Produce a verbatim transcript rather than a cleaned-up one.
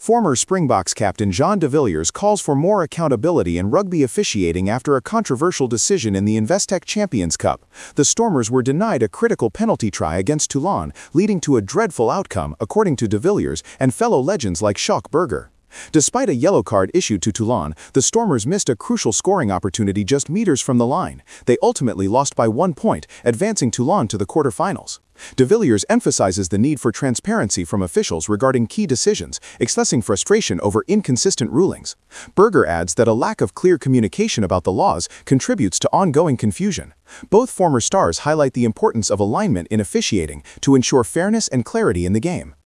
Former Springboks captain Jean de Villiers calls for more accountability in rugby officiating after a controversial decision in the Investec Champions Cup. The Stormers were denied a critical penalty try against Toulon, leading to a dreadful outcome, according to de Villiers and fellow legends like Jacques Burger. Despite a yellow card issued to Toulon, the Stormers missed a crucial scoring opportunity just meters from the line. They ultimately lost by one point, advancing Toulon to the quarterfinals. De Villiers emphasizes the need for transparency from officials regarding key decisions, expressing frustration over inconsistent rulings. Burger adds that a lack of clear communication about the laws contributes to ongoing confusion. Both former stars highlight the importance of alignment in officiating to ensure fairness and clarity in the game.